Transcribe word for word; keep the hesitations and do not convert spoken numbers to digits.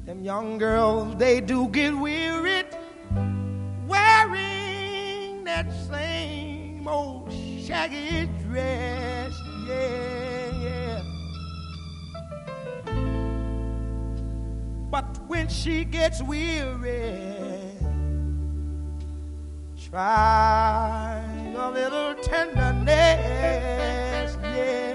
Them young girls, they do get wearied wearing that same old shaggy dress. Yeah, yeah. But when she gets weary, try a little tenderness. Yeah.